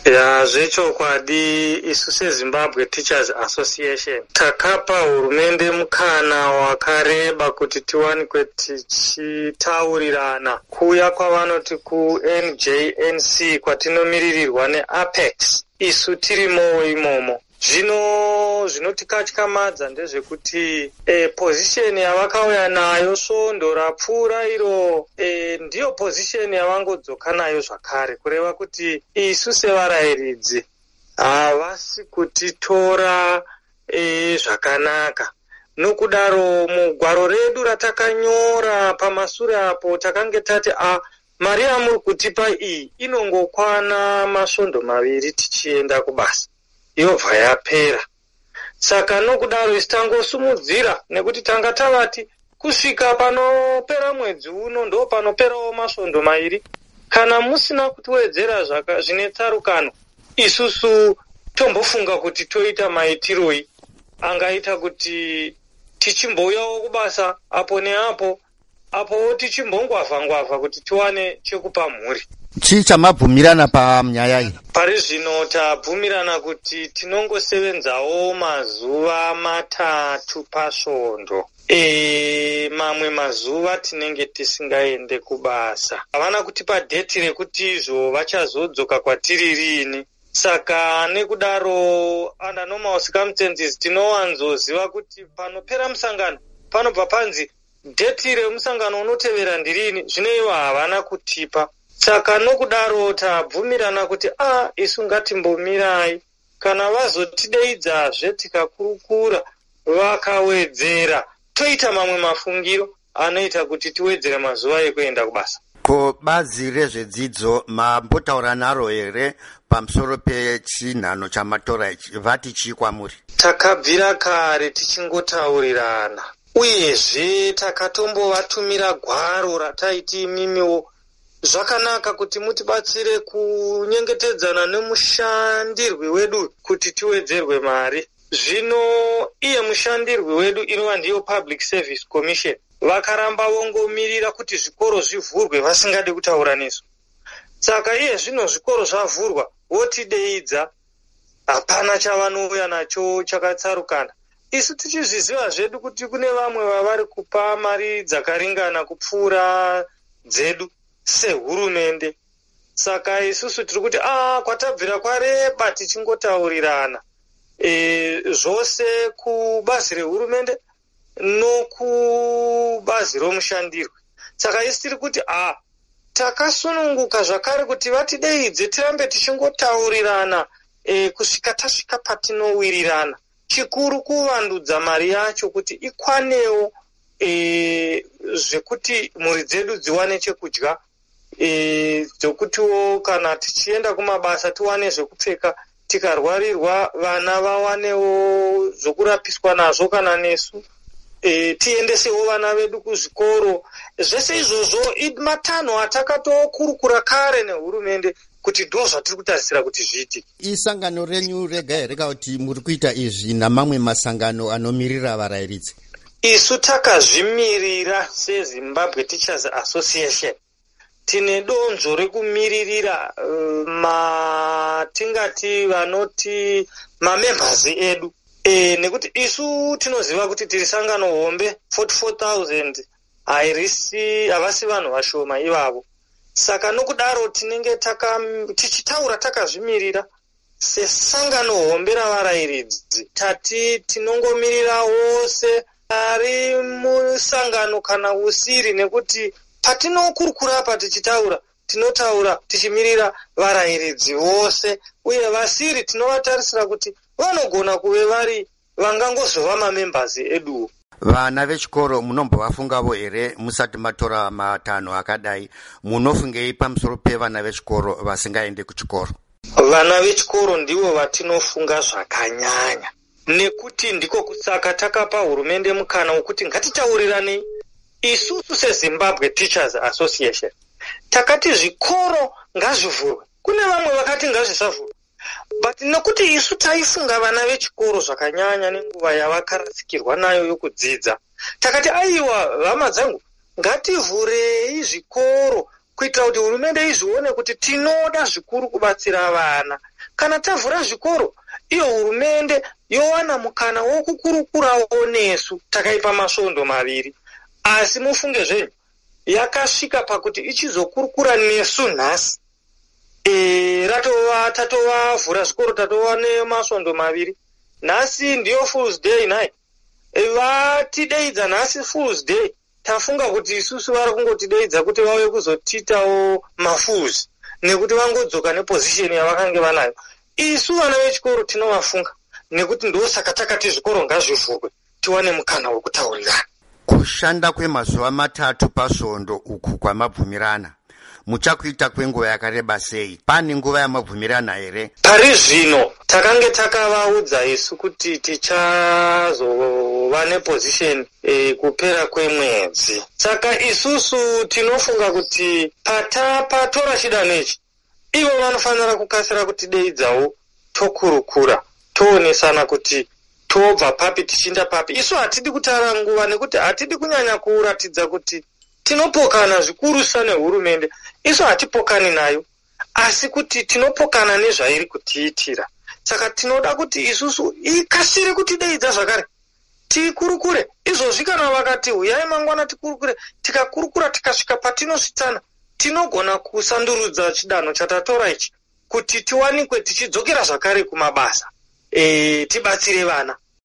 Zvechokwadi isu seZimbabwe Teachers Association takapa hurumende mukana wakareba kuti tiwanikwe tichitaurirana kuuya kwavanoti ku-NJNC kwatinomiririrwa neApex isu tirimo imomo. Zvino zvinotikatyamadza ndezvekuti position yavakauya nayo svondo rapfuura iro ndiyo position yavangodzoka nayo zvakare, kureva kuti isu sevarayiridzi havasi kutitora zvakanaka. Nokudaro mugwaro redu ratakanyora pamashure apo takange tati mari yamuri kutipa iyi inongokwana masvondo 2 tichienda kubasa, yobva yapera. Saka nokudaro isi tangosumudzira nekuti tanga tavati kusvika panopera mwedzi uno ndo panoperawo masvondo 2. Kana musina kutiwedzera zvine tsarukano, isusu tombofunga kuti toita maitiroi angaita kuti tichimbouyawo kubasa apo neapo, apo tichimbongwavha kuti tiwane chekupa mhuri. Chii chamabvumirana panyaya iyi? Pari zvino tabvumirana kuti tinongosevenzawo mazuva 3 pasvondo. Mamwe mazuva tinenge tisingaende kubasa. Havana kutipa dheti rekuti izvo vachazodzoka kwatiri rini. Saka nekudaro under normal circumstances tinowanzoziva kuti panopera musangano panobva panzi dheti remusangano unotevera ndirini. Zvino ivo havana kutipa. Saka nokudaro tabvumirana kuti isu ngatimbomirai, kana vazotideidzazve tikakurukura vakawedzera toita mamwe mafungiro anoita kuti tiwedzere mazuva ekuenda kubasa. Ko bazi rezvedzidzo mambotaura naro here pamusoro pechinhano chamatora ichi, vati chii kwamuri? Takabvira kare tichingotaurirana, uyezve takatombovatumira gwaro rataiti imimiwo zvakanaka kuti mutibatsire kunyengetedzana nemushandirwi wedu kuti tiwedzerwe mari. Zvino iye mushandirwi wedu inova ndiyo Public Service Commission vakaramba vongomirira kuti zvikoro zvivhurwe vasingade kutaura nesu. Saka iye zvino zvikoro zvavhurwa votideidza, hapana chavanouya nacho chakatsarukana. Isu tichizviziva zvedu kuti kune vamwe vavari kupa mari dzakaringana kupfuura dzedu sehurumende. Saka isusu tiri kuti kwatabvira kwareba tichingotaurirana zvose kubazi rehurumende nokubazi romushandirwi. Saka isi tiri kuti takasununguka zvakare kuti vatideidze tirambe tichingotaurirana kusvika tasvika patinowirirana. Chikuru kuvandudza mari yacho kuti ikwanewo zvekuti mhuri dzedu dziwane chekudya, dzokutiwo kana tichienda kumabasa tiwane zvekupfeka, tikarwarirwa vana vawanewo zvokurapiswa nazvo kana nesu, tiendesewo vana vedu kuzvikoro. Zvese izvozvo matanho atakatokurukura kare nehurumende kuti ndo zvatiri kutarisira kuti zviitike. Isangano renyu rega here kuti muri kuita izvi namamwe masangano anomirira varayiridzi? Isu takazvimirira seZimbabwe Teachers Association. Tine donzvo rekumiririra tingati vanoti mamembers edu. Nekuti isu tinoziva kuti tiri sangano hombe 44,000 havasi vanhu vashoma ivavo. Saka nokudaro tinenge tichitaura takazvimirira sesangano hombe ravarayiridzi. Tati tinongomirira wose ari musangano kana usiri, nekuti patinokurukura apa tichitaura tinotaura tichimirira varayiridzi vose, uye vasiri tinovatarisira kuti vanogona kuve vari vangangozova mamembers eduwo. Vana vechikoro munombovafungavo here musati matora matanho akadai? Munofungei pamusoro pevana vechikoro vasingaende kuchikoro? Vana vechikoro ndivo vatinofunga zvakanyanya, nekuti ndiko kusaka takapa hurumende mukana wekuti ngatitaurirane. Isusu seZimbabwe Teachers Association takati zvikoro ngazvivhurwe, kune vamwe vakati ngazvisavhurwe, but nekuti isu taifunga vana vechikoro zvakanyanya nenguva yavakarasikirwa nayo yokudzidza, takati aiwa hama dzangu, ngativhurei zvikoro kuitira kuti hurumende izvione kuti tinoda zvikuru kubatsira vana. kana tavhura zvikoro, iyo hurumende yowana mukana wokukurukurawo nesu takaipa masvondo maviri. Asi mufunge zvenyu, yakasvika pakuti ichizokurukura nesu nhasi. Tatovavhura zvikoro, tatova nemasvondo maviri. Nhasi ndiyo Fool's Day nai. Vatideidza nhasi Fool's Day. Tafunga kuti isusu vari kungotideidza kuti vauye kuzotiitawo mafools nekuti vangodzoka nepozisheni yavakange vanayo. Isu vana vechikoro tinovafunga nekuti ndosaka takati zvikoro ngazvivhurwe tiwane mukana wekutaurirana. Kushanda kwemazuva 3 pasvondo uku kwamabvumirana muchakuita kwenguva yakareba sei? Pane nguva yamabvumirana here? Pari zvino takange takavaudza isu kuti tichazova nepozisheni kupera kwemwedzi. Saka isusu tinofunga kuti patora chidanho ichi, ivo vanofanira kukasira kutideidzawo tokurukura, toonesana kuti tobva papi tichinda papi. Isu hatidi kutara nguva nekuti hatidi kunyanya kuratidza kuti tinopokana zvikurusa nehurumende. Isu hatipokani nayo, asi kuti tinopokana nezvairi kutiitira. Saka tinoda kuti isusu ikasire kutideidza zvakare, tikurukure. Izvozvi kana vakati huyai mangwana tikurukure, tikakurukura tikasvika patinosvitsana, tinogona kusandurudza chidanho chatatora ichi kuti tiwanikwe tichidzokera zvakare kumabasa, tibatsire vana.